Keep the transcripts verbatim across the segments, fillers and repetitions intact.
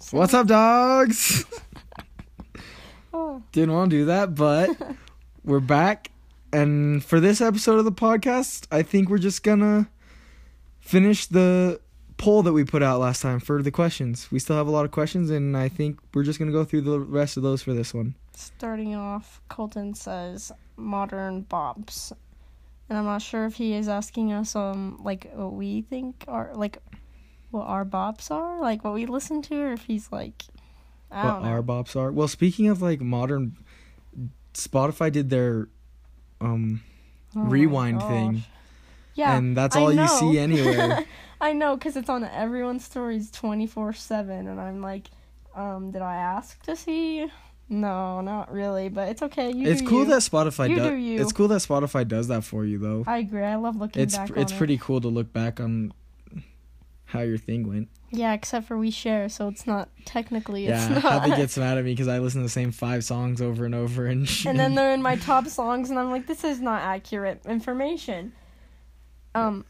So. What's up, dogs? Oh. Didn't want to do that, but we're back. And for this episode of the podcast, I think we're just gonna finish the poll that we put out last time for the questions. We still have a lot of questions, and I think we're just gonna go through the rest of those for this one. Starting off, Colton says modern bops. And I'm not sure if he is asking us um like what we think are like what our bops are, like what we listen to, or if he's like I what don't know. our bops are. Well, speaking of like modern, Spotify did their um Oh my rewind gosh. thing. Yeah, And that's I all know. you see anywhere. I know, because it's on everyone's stories twenty-four seven, and I'm like, um, did I ask to see? No, not really, but it's okay. You It's do cool you. that Spotify You does. do you. It's cool that Spotify does that for you, though. I agree. I love looking It's back it's on pretty it. cool to look back on how your thing went. Yeah, except for we share, so it's not technically. It's Yeah, not. Hadley gets mad at me because I listen to the same five songs over and over, and she, And then they're in my top songs, and I'm like, this is not accurate information. Um,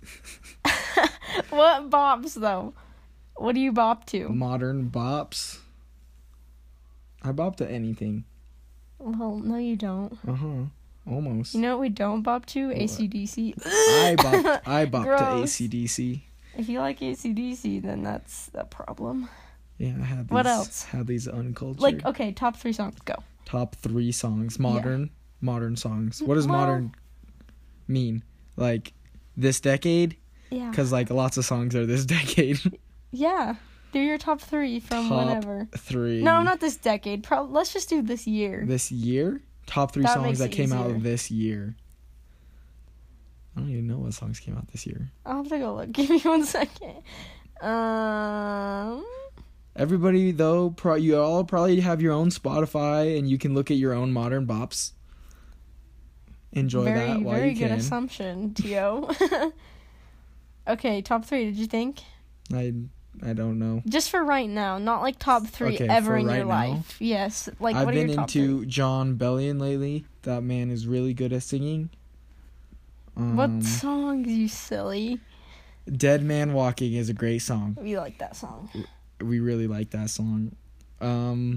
what bops though? What do you bop to? modern bops. I bop to anything. Well, no, you don't. Uh huh. Almost. You know what we don't bop to? A C D C. I bop. I bop to Gross. A C D C. If you like A C D C, then that's a problem. Yeah, I had these. What else? Had these uncultured. Like, okay, top three songs, go. Top three songs. Modern. Modern songs. What does Well- modern mean? Like this decade? Yeah. Because like lots of songs are this decade. Yeah. Do your top three from Top whenever. Three. No, not this decade. Pro- let's just do this year. This year? Top three That songs makes that it came out easier. this year. I don't even know what songs came out this year. I'll have to go look. Give me one second. Um. Everybody, though, pro- you all probably have your own Spotify, and you can look at your own modern bops. Enjoy very, that while very you good can. assumption, Tio. Okay, top three. Did you think? I I don't know. Just for right now, not like top three Okay, ever for in right your now? life. Yes, like I've what are been your top into three? John Bellion lately. That man is really good at singing. Um, What songs, you silly? Dead Man Walking is a great song. We like that song. We really like that song. Um,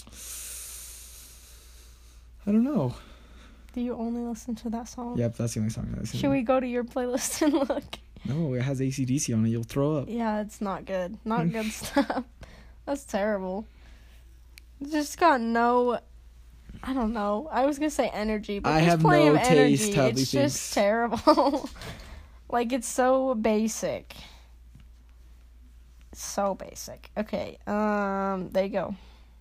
I don't know. Do you only listen to that song? Yep, that's the only song I listen Should to. we go to your playlist and look? No, it has A C D C on it. You'll throw up. Yeah, it's not good. Not good stuff. That's terrible. Just got no. I don't know. I was gonna say energy, but I there's have plenty no of energy. taste, Hadley It's thinks. just terrible. Like, it's so basic. So basic. Okay. Um. There you go.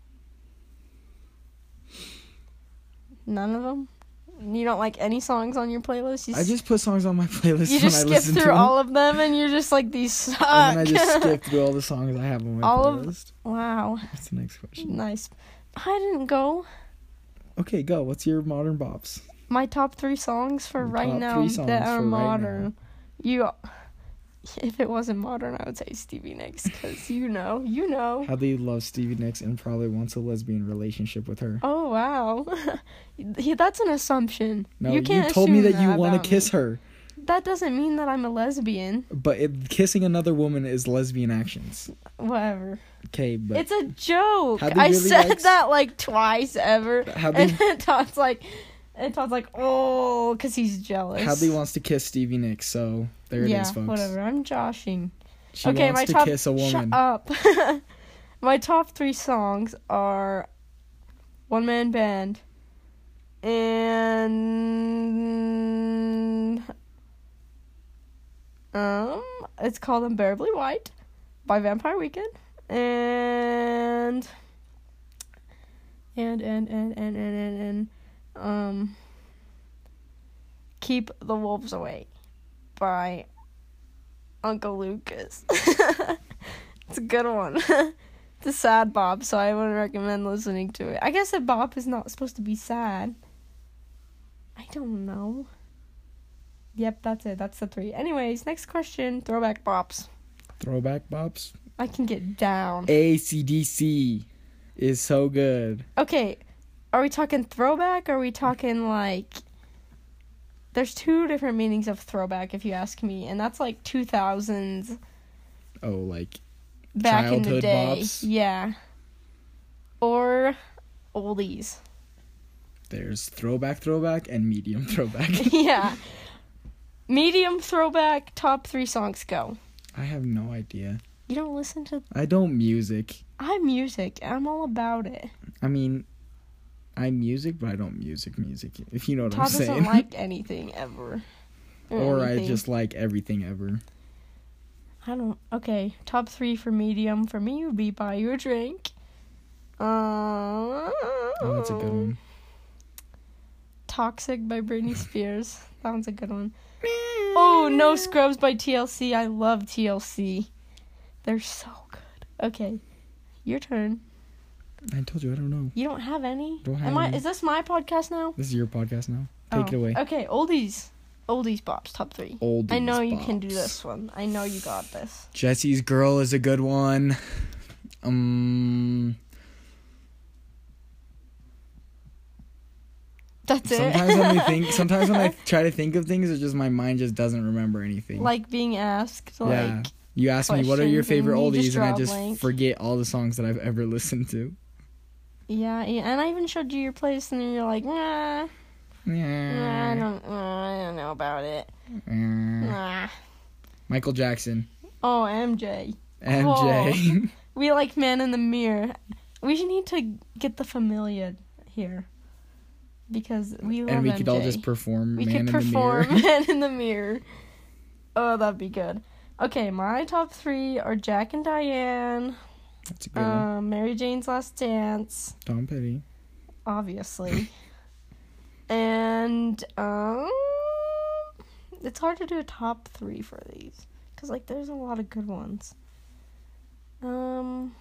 None of them. You don't like any songs on your playlist? You I just put songs on my playlist You when just I skip listen through to them. all of them, and you're just like, these suck. And then I just skip through all the songs I have on my All of- playlist. Wow. What's the next question? Nice. I didn't go. Okay, go. What's your modern bops? My top three songs for Your right top now three songs that are for right modern. You, if it wasn't modern, I would say Stevie Nicks, because you know, you know. Hadley loves Stevie Nicks and probably wants a lesbian relationship with her. Oh wow, he, that's an assumption. No, you you, can't told me assume that you want about to kiss me. her. That doesn't mean that I'm a lesbian. But it, kissing another woman is lesbian actions. Whatever. Okay, but It's a joke. Hadley I really said likes- that like twice ever, Hadley- and then Todd's like, and Todd's like, oh, because he's jealous. Hadley wants to kiss Stevie Nicks, so there it is, yeah, folks. whatever. I'm joshing. She okay, wants my to top. kiss a woman. Shut up. My top three songs are One Man Band and um, it's called Unbearably White by Vampire Weekend and and and and and and and, and um, Keep the Wolves Away by Uncle Lucas. It's a good one. It's a sad bop, so I wouldn't recommend listening to it. I guess a bop is not supposed to be sad. I don't know. Yep, that's it. That's the three. Anyways, next question. Throwback bops. Throwback bops. I can get down. A C D C is so good. Okay, are we talking throwback, or are we talking, like... There's two different meanings of throwback, if you ask me, and that's, like, two thousands. Oh, like back in the Childhood day. bops. Yeah. Or oldies. There's throwback, throwback, and medium throwback. Yeah. Medium throwback, top three songs go. I have no idea. You don't listen to... I don't music. I'm music. I'm all about it. I mean, I'm music, but I don't music music, if you know what Todd I'm saying. doesn't like anything ever. Or anything. I just like everything ever. I don't... Okay, top three for medium for me would be Buy You a Drink. Uh, Oh, that's a good one. Toxic by Britney Spears. That one's a good one. Oh, No Scrubs by T L C. I love T L C. They're so good. Okay, your turn. I told you, I don't know. You don't have any? Don't have Am I? any. Is this my podcast now? This is your podcast now. Take it Oh, away. Okay, oldies. Oldies bops, top three. Oldies I know you can do bops. this one. I know you got this. Jesse's Girl is a good one. Um, That's it. sometimes when we think, sometimes when I try to think of things, it's just my mind just doesn't remember anything. Like being asked, like... yeah. You ask me, what are your questions and favorite you oldies, just and I draw a just blank. forget all the songs that I've ever listened to. Yeah, yeah, and I even showed you your place, and you're like, nah, nah, I Yeah. don't, uh, I don't know about it. Uh, Nah. Michael Jackson. Oh, M J. M J. We like Man in the Mirror. We should need to get the Familia here. Because we love And we M J. could all just perform We Man could in perform the Mirror. Man in the Mirror. Oh, that'd be good. Okay, my top three are Jack and Diane, That's a good one. um, Mary Jane's Last Dance, Tom Petty. obviously. And, um, it's hard to do a top three for these. Because, like, there's a lot of good ones. Um,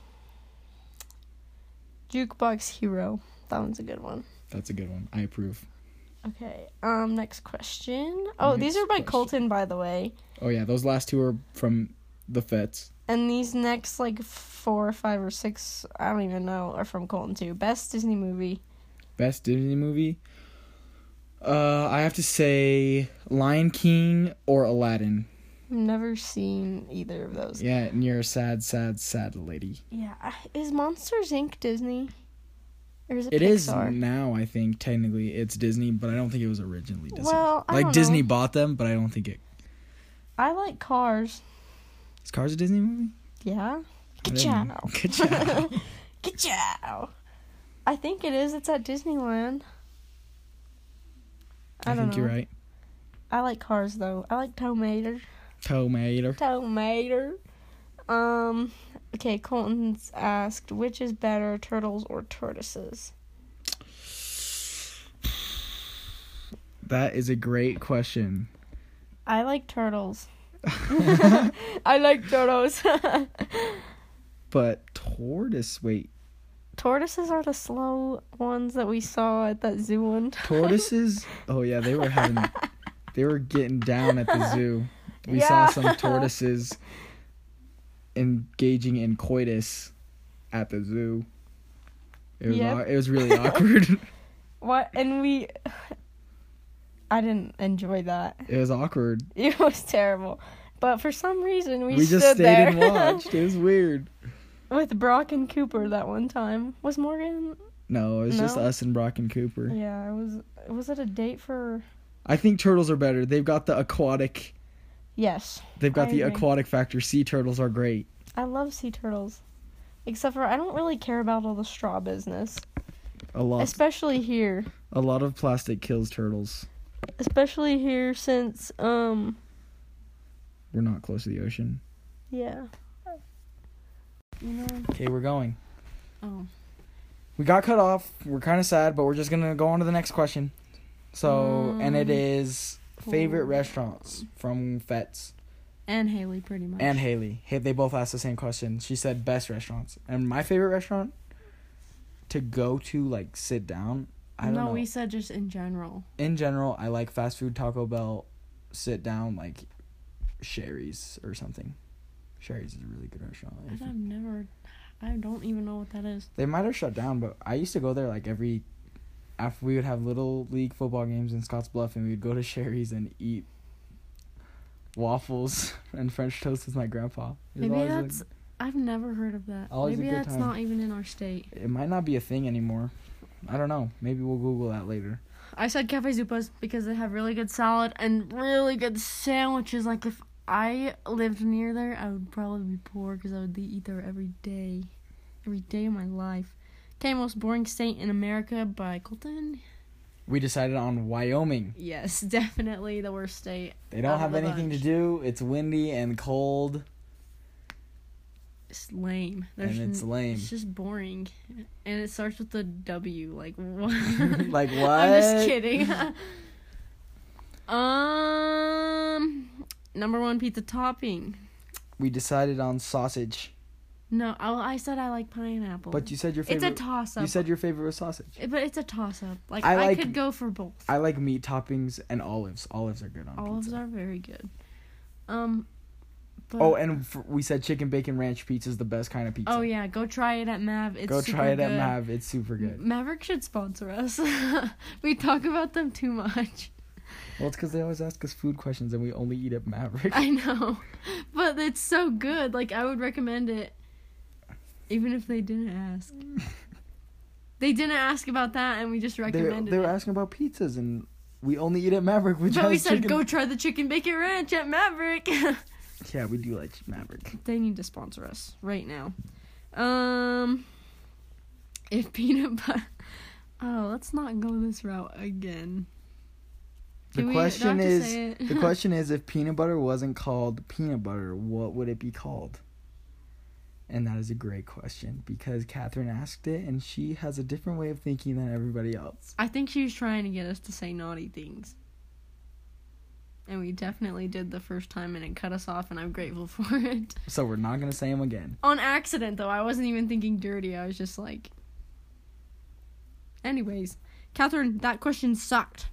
Jukebox Hero. That one's a good one. That's a good one. I approve. Okay, um, next question. Oh, these Next are by question. Colton, by the way. Oh, yeah. Those last two are from the Fets. And these next, like, four or five or six, I don't even know, are from Colton, too. Best Disney movie. Best Disney movie? Uh, I have to say Lion King or Aladdin. I've never seen either of those. Yeah, and you're a sad, sad, sad lady. Yeah. Is Monsters, Incorporated Disney? Or is it It is Pixar? now, I think, technically it's Disney, but I don't think it was originally Disney. Well, I like, don't Disney know. bought them, but I don't think it... I like Cars. Is Cars a Disney movie? Yeah? I Ka-chow. didn't- Ka-chow. Ka-chow. I think it is. It's at Disneyland. I, I don't think know. you're right. I like Cars, though. I like Tomater. Tomato. Tomater. Um, okay, Colton's asked, which is better, turtles or tortoises? That is a great question. I like turtles. I like turtles. But tortoise, wait. Tortoises are the slow ones that we saw at that zoo one time. Tortoises? Oh, yeah, they were having... They were getting down at the zoo. We Yeah. saw some tortoises engaging in coitus at the zoo. It was Yep. au- it was really awkward. What? And we... I didn't enjoy that. It was awkward. It was terrible. But for some reason, we, We just stood stayed there and watched. It was weird. with Brock and Cooper that one time. Was Morgan? No, it was just No? us and Brock and Cooper. Yeah, it was. Was it a date for? I think turtles are better. They've got the aquatic. Yes. They've got I the agree. aquatic factor. Sea turtles are great. I love sea turtles. Except for I don't really care about all the straw business. A lot. Especially here. A lot of plastic kills turtles. Especially here since, um, We're not close to the ocean. yeah. You know? Okay, we're going. Oh. We got cut off. We're kind of sad, but we're just going to go on to the next question. So, and it Um, is favorite cool. restaurants from Fets And Haley, pretty much. and Haley. Hey, they both asked the same question. She said best restaurants. And my favorite restaurant to go to, like, sit down, I don't no, know. we said just in general. In general, I like fast food, Taco Bell, sit down, like Sherry's or something. Sherry's is a really good restaurant. If you- I've never. I don't even know what that is. They might have shut down, but I used to go there like every... After we would have little league football games in Scottsbluff, and we would go to Sherry's and eat waffles and French toast with my grandpa. It was Maybe always, that's. like, I've never heard of that. Always a Maybe good that's time. not even in our state. It might not be a thing anymore. I don't know. Maybe we'll Google that later. I said Cafe Zupas because they have really good salad and really good sandwiches. Like, if I lived near there, I would probably be poor because I would eat there every day. Every day of my life. Okay, Most Boring State in America by Colton. We decided on Wyoming. Yes, definitely the worst state. They don't out of have the anything bunch. to do. It's windy and cold. It's lame. There's And it's n- lame. It's just boring. And it starts with a W. Like, what? Like, what? I'm just kidding. um, number one pizza topping. We decided on sausage. No, I, I said I like pineapple. But you said your It's favorite. a toss-up. You said your favorite was sausage. But it's a toss-up. Like, I I, like- could go for both. I like meat toppings and olives. Olives are good on Olives pizza. are very good. Um, but, Oh, and f- we said chicken bacon ranch pizza is the best kind of pizza. oh yeah, go try it at Mav. It's Go super try it good. at Mav. It's super good. Maverick should sponsor us. We talk about them too much. Well, it's because they always ask us food questions and we only eat at Maverick. I know, but it's so good. Like, I would recommend it, even if they didn't ask. They didn't ask about that, and we just They, recommended they were it. asking about pizzas, and we only eat at Maverick, which But has we said, chicken. go try the chicken bacon ranch at Maverick. Yeah, we do like Maverick. They need to sponsor us right now. Um, if peanut butter... Oh, let's not go this route again. The Can we- do I have question to is, say it? the question is, if peanut butter wasn't called peanut butter, what would it be called? And that is a great question because Catherine asked it, and she has a different way of thinking than everybody else. I think she was trying to get us to say naughty things. And we definitely did the first time, and it cut us off, and I'm grateful for it. So we're not gonna say them again. On accident, though. I wasn't even thinking dirty. I was just like... Anyways. Catherine, that question sucked.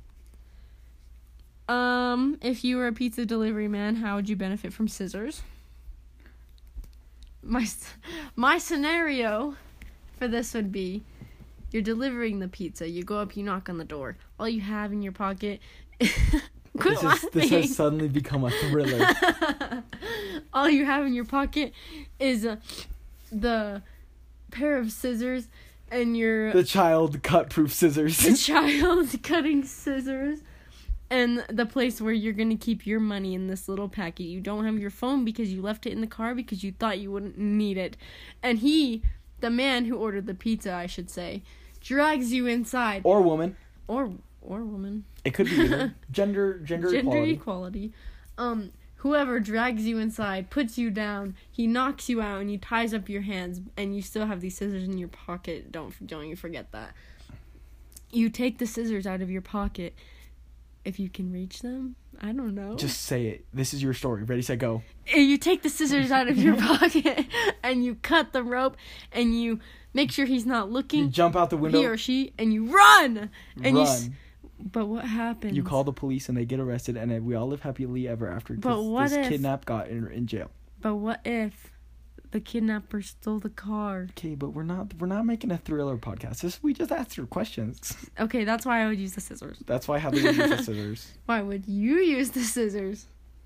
Um, if you were a pizza delivery man, how would you benefit from scissors? My, my scenario for this would be... You're delivering the pizza. You go up, you knock on the door. All you have in your pocket... Quit This, is, laughing. this has suddenly become a thriller. All you have in your pocket is uh, the pair of scissors and your The child cut-proof scissors. the child cutting scissors and the place where you're going to keep your money in this little packet. You don't have your phone because you left it in the car because you thought you wouldn't need it. And he, the man who ordered the pizza, I should say, drags you inside. Or woman. Or or woman. It could be either. Gender, gender, Gender equality. equality. Um, whoever drags you inside, puts you down, he knocks you out, and he ties up your hands, and you still have these scissors in your pocket. Don't don't you forget that. You take the scissors out of your pocket, if you can reach them. I don't know. Just say it. This is your story. Ready, set, go. And you take the scissors out of your pocket, and you cut the rope, and you make sure he's not looking. You jump out the window. He or she, and you run. And run. you. s- But what happens? You call the police and they get arrested, and then we all live happily ever after. But Because what this if- kidnap got in, in jail. But what if the kidnapper stole the car? Okay, but we're not we're not making a thriller podcast. This, we just answer questions. Okay, that's why I would use the scissors. That's why I have to use the scissors Why would you use the scissors?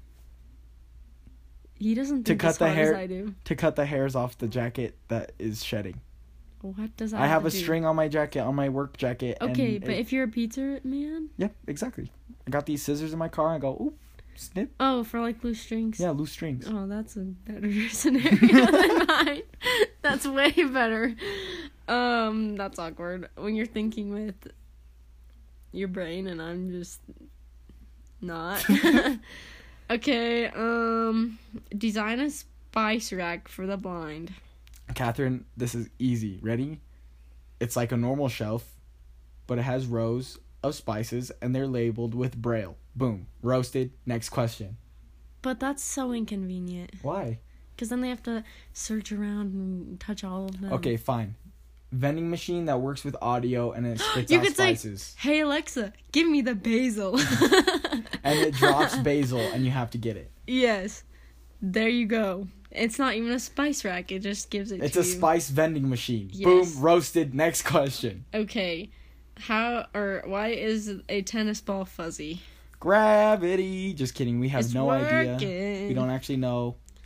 He doesn't To think cut as the hard hair- as I do. to cut the hairs off the jacket that is shedding. What does that I have to a do? string on my jacket, on my work jacket. Okay, and but it- if you're a pizza man? yeah, exactly. I got these scissors in my car. And I go, oop, snip. Oh, for like loose strings? Yeah, loose strings. Oh, that's a better scenario than mine. That's way better. Um, that's awkward when you're thinking with your brain and I'm just not. Okay, um, design a spice rack for the blind. Catherine, this is easy. Ready? It's like a normal shelf, but it has rows of spices, and they're labeled with Braille. Boom. Roasted. Next question. But that's so inconvenient. Why? Because then they have to search around and touch all of them. Okay, fine. Vending machine that works with audio, and it spits You out could say, spices. hey Alexa, give me the basil. And it drops basil, and you have to get it. Yes. There you go. It's not even a spice rack. It just gives it It's to a you. spice vending machine. Yes. Boom. Roasted. Next question. Okay. How or why is a tennis ball fuzzy? Gravity. Just kidding. We have It's no idea. working. We don't actually know.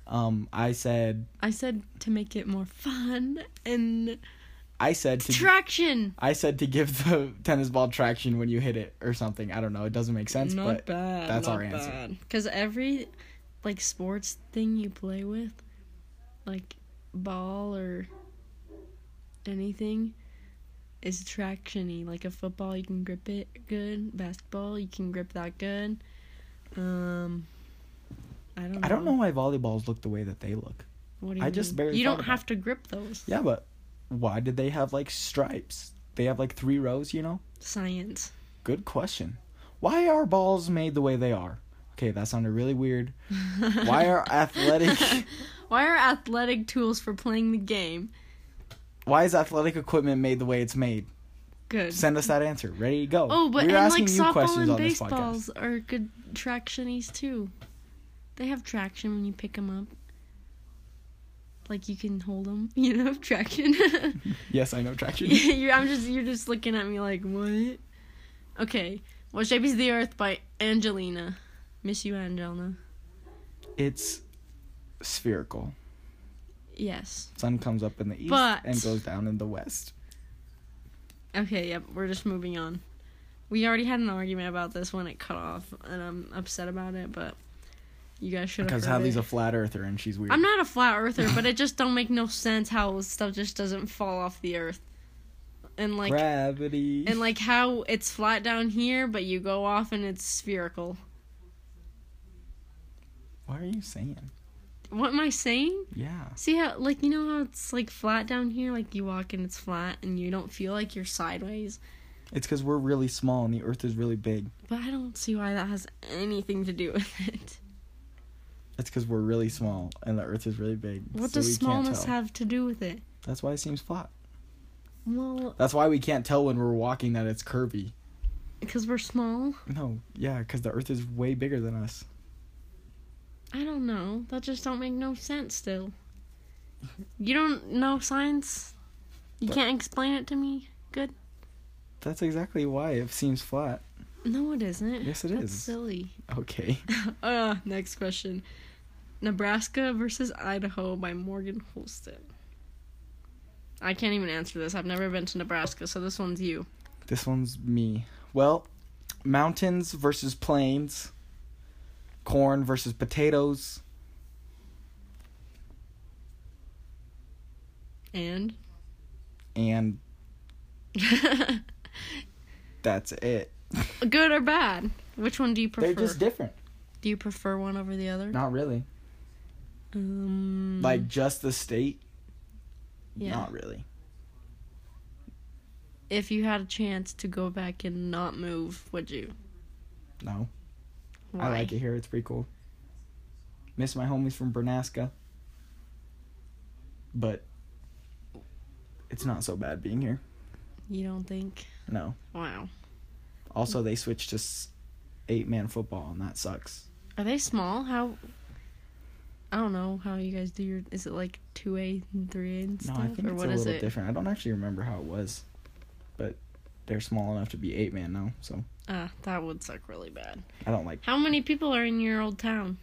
Um, I said. I said to make it more fun and. I said to. Traction. I said to give the tennis ball traction when you hit it or something. I don't know. It doesn't make sense, Not but bad. that's not our answer. Because every, like, sports thing you play with, like, ball or anything, is traction-y. Like a football, you can grip it good. Basketball, you can grip that good. Um, I don't know. I don't know why volleyballs look the way that they look. What do you I mean? just barely You thought don't about have it. to grip those. Yeah, but why did they have, like, stripes? They have, like, three rows, you know? Science. Good question. Why are balls made the way they are? Okay, that sounded really weird. Why are athletic... Why are athletic tools for playing the game? Why is athletic equipment made the way it's made? Good. Send us that answer. Ready, go. Oh, but We're and asking like you softball questions and on this baseballs podcast. are good tractionies too. They have traction when you pick them up. Like you can hold them, you know, traction. Yes, I know traction. you're, I'm just you're just looking at me like what? Okay, what shape is the Earth by Angelina? Miss you, Angelina. It's spherical. Yes. Sun comes up in the east But- and goes down in the west. Okay, yep, we're just moving on. We already had an argument about this when it cut off, and I'm upset about it, but you guys should have Because heard Hadley's it. a flat earther and she's weird. I'm not a flat earther, but it just don't make no sense how stuff just doesn't fall off the earth. And like Gravity. and like how it's flat down here, but you go off and it's spherical. What are you saying? What am I saying? Yeah. See how, like, you know how it's, like, flat down here? Like, you walk and it's flat and you don't feel like you're sideways? It's because we're really small and the earth is really big. But I don't see why that has anything to do with it. It's because we're really small and the earth is really big. What so does we can't smallness tell. have to do with it? That's why it seems flat. Well, That's why we can't tell when we're walking that it's curvy. because we're small? No, yeah, because the earth is way bigger than us. I don't know. That just don't make no sense still. You don't know science? You What? can't explain it to me? Good. That's exactly why it seems flat. No, it isn't. Yes, it That's is. silly. Okay. uh, next question. Nebraska versus Idaho by Morgan Holston. I can't even answer this. I've never been to Nebraska, so this one's you. This one's me. Well, mountains versus plains. Corn versus potatoes. And? And that's it. Good or bad? Which one do you prefer? They're just different. Do you prefer one over the other? Not really. Um, Like just the state? yeah. Not really. If you had a chance to go back and not move, would you? No. Why? I like it here. It's pretty cool. Miss my homies from Bernaska. But it's not so bad being here. You don't think? No. Wow. Also, they switched to s- eight-man football, and that sucks. Are they small? How? I don't know how you guys do your. Is it like two A and three A and No, stuff, I think or it's what a is little it? different. I don't actually remember how it was. But they're small enough to be eight-man now, so Ah, that would suck really bad. I don't like... How many people are in your old town?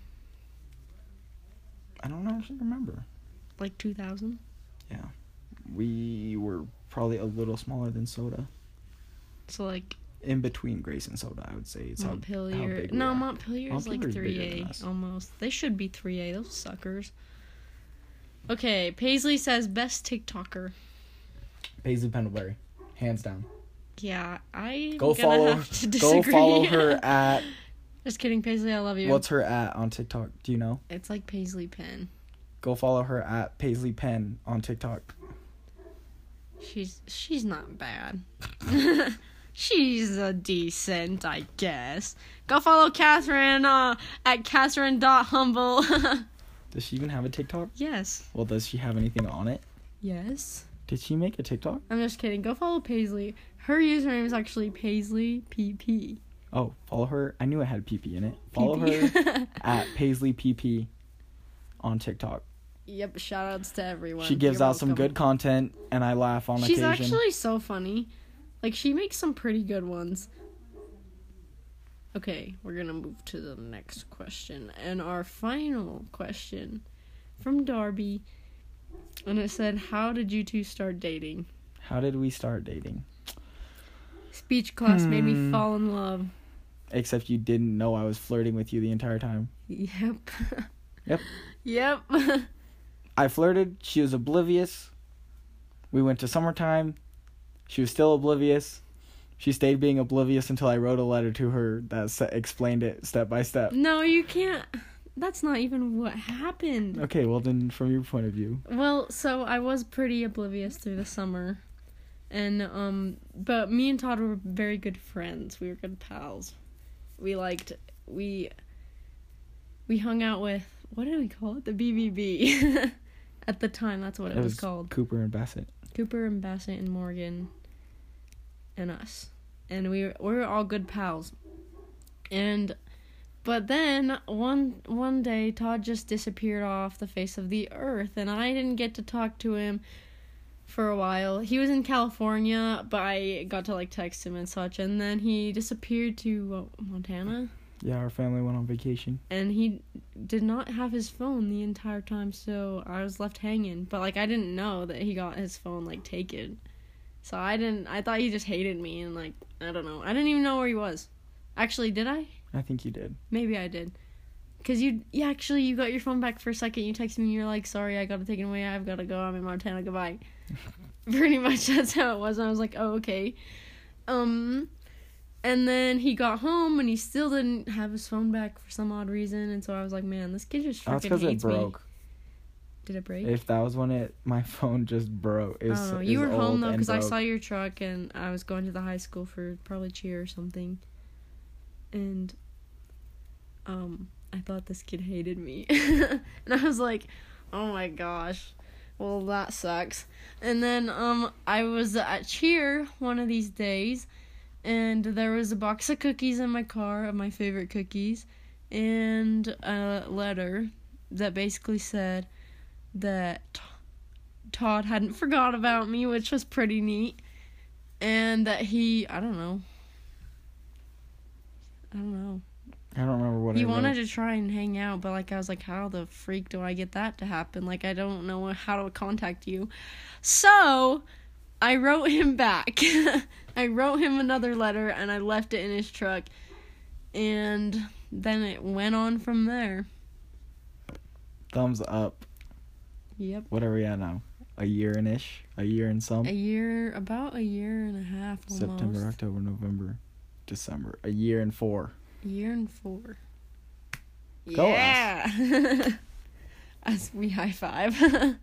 I don't actually remember. Like two thousand? Yeah. We were probably a little smaller than Soda. So like In between Grace and Soda, I would say. It's how, how Montpelier. big we No, are. Montpelier is like Montpelier's bigger three than A us. almost. They should be three A. Those suckers. Okay, Paisley says best TikToker. Paisley Pendlebury. Hands down. Yeah, I Go gonna follow, have to disagree. go follow her at... Just kidding, Paisley. I love you. What's her at on TikTok? Do you know? It's like Paisley Penn. Go follow her at Paisley Penn on TikTok. She's she's not bad. She's a decent, I guess. Go follow Catherine uh, at Catherine dot humble. Does she even have a TikTok? Yes. Well, does she have anything on it? Yes. Did she make a TikTok? I'm just kidding. Go follow Paisley. Her username is actually Paisley P P. Oh, follow her. I knew it had P P in it. Follow P P. her at Paisley P P on TikTok. Yep, shoutouts to everyone. She gives You're out some welcome. good content, and I laugh on She's occasion. actually so funny. Like, she makes some pretty good ones. Okay, we're gonna move to the next question. And our final question from Darby. And it said, how did you two start dating? How did we start dating? Speech class hmm. made me Hmm. fall in love. Except you didn't know I was flirting with you the entire time. Yep. Yep. Yep. I flirted. She was oblivious. We went to summertime. She was still oblivious. She stayed being oblivious until I wrote a letter to her that se- explained it step by step. No, you can't. That's not even what happened. Okay, well then, from your point of view. Well, so I was pretty oblivious through the summer. And, um, but me and Todd were very good friends. We were good pals. We liked, we, we hung out with, what did we call it? The B B B. At the time, that's what it, it was, was called. Cooper and Bassett. Cooper and Bassett and Morgan and us. And we were, we were all good pals. And, but then, one, one day, Todd just disappeared off the face of the earth. And I didn't get to talk to him for a while. He was in California, but I got to like text him and such, and then he disappeared to uh, Montana. Yeah, our family went on vacation. And he did not have his phone the entire time, so I was left hanging. But like I didn't know that he got his phone like taken. So I didn't I thought he just hated me and like I don't know. I didn't even know where he was. Actually, did I? I think you did. Maybe I did. Cause you, yeah, actually, you got your phone back for a second. You texted me, and you're like, "Sorry, I got to take it away. I've got to go. I'm in Montana. Goodbye." Pretty much, that's how it was. And I was like, "Oh, okay." Um, and then he got home, and he still didn't have his phone back for some odd reason. And so I was like, "Man, this kid just freaking hates me." That's because it broke. Me. Did it break? If that was when it, my phone just broke. It was, I don't know. You were home though, because I saw your truck, and I was going to the high school for probably cheer or something, and um. I thought this kid hated me. And I was like, oh my gosh. Well, that sucks. And then um, I was at cheer one of these days. And there was a box of cookies in my car, of my favorite cookies. And a letter that basically said that Todd hadn't forgot about me, which was pretty neat. And that he, I don't know. I don't know. I don't remember what he I wanted wrote. to try and hang out, but like I was like, how the freak do I get that to happen? Like I don't know how to contact you. So I wrote him back. I wrote him another letter and I left it in his truck. And then it went on from there. Thumbs up. Yep. What are we at now? A year and ish? A year and some? A year, about a year and a half almost. September, October, November, December. A year and four. Year and four. Go yeah. As we high five.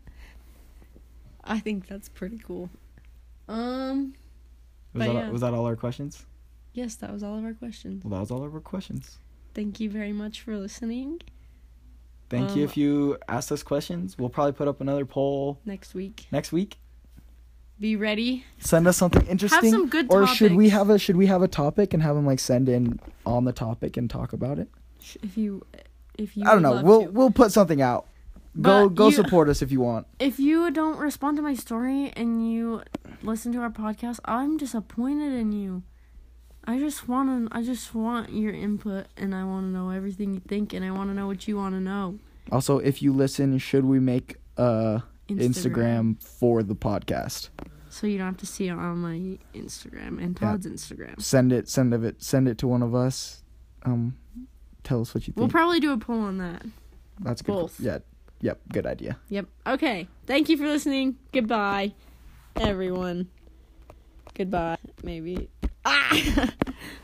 I think that's pretty cool. Um. Was that, yeah. all, was that all our questions? Yes, that was all of our questions. Well, that was all of our questions. Thank you very much for listening. Thank um, you if you asked us questions. We'll probably put up another poll next week. Next week. Be ready. Send us something interesting. Have some good or topics. should we have a should we have a topic and have them like send in on the topic and talk about it? If you, if you. I don't know. We'll to. we'll put something out. Go but go you, support us if you want. If you don't respond to my story and you listen to our podcast, I'm disappointed in you. I just want to. I just want your input, and I want to know everything you think, and I want to know what you want to know. Also, if you listen, should we make a Instagram, Instagram for the podcast? So you don't have to see it on my Instagram and Todd's yeah. Instagram. Send it, send it, send it to one of us. Um, tell us what you think. We'll probably do a poll on that. That's good. Both. Yeah. Yep. Good idea. Yep. Okay. Thank you for listening. Goodbye, everyone. Goodbye. Maybe. Ah.